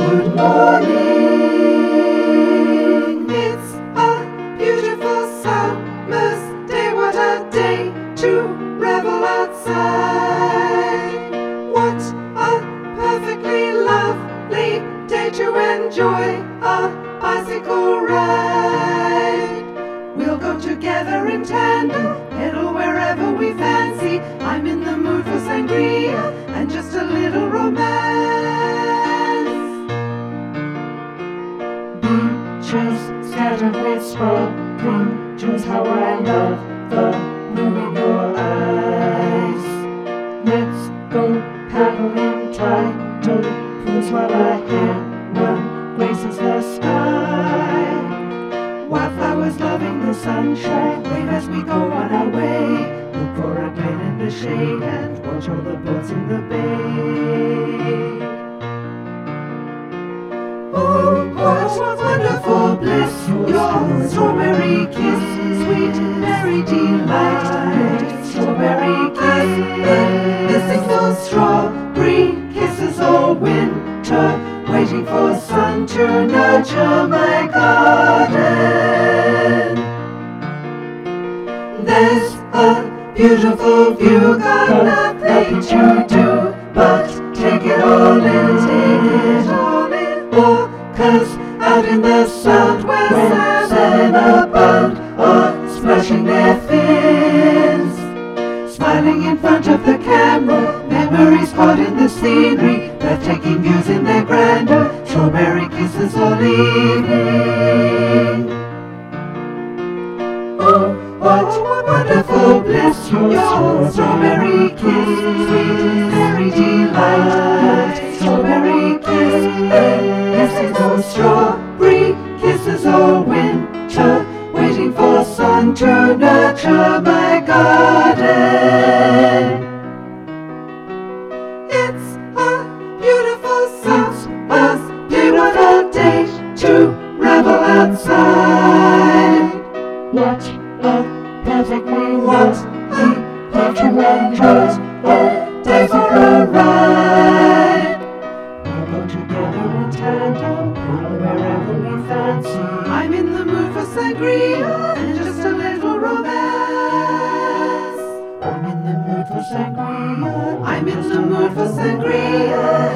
Good morning. It's a beautiful summer's day. What a day to revel outside. What a perfectly lovely day to enjoy a bicycle ride. We'll go together in tandem, pedal wherever we fancy. I'm in the mood for sangria and just a little romance. Beaches scattered with sparkling jewels, how I love the blue in your eyes. Let's go paddling tidal pools while our hammer graces the sky. Wildflowers loving the sunshine, wave as we go on our way. Look for a plane in the shade and watch all the boats in the bay. Oh, what wonderful bliss, your strawberry kiss, sweet berry delight, strawberry kiss, missing those strawberry kisses all winter, waiting for sun to nurture my garden. There's a beautiful view, got nothing to do but take it all in, Walkers out in the Sound where salmon abound are splashing their fins. Smiling in front of the camera, memories caught in the scenery, breathtaking views in their grandeur, strawberry kisses all evening. Oh, what wonderful bliss, your strawberry kiss, sweet berry delight, strawberry kiss, missing those strawberry kisses all winter, waiting for sun to nurture my garden. It's a beautiful summer's day, what a day to revel outside. What a perfectly lovely day to enjoy a day for a ride. We'll go together in tandem, paddle wherever we fancy. I'm in the mood for sangria and just a little romance. I'm in the mood for sangria. I'm in the mood for sangria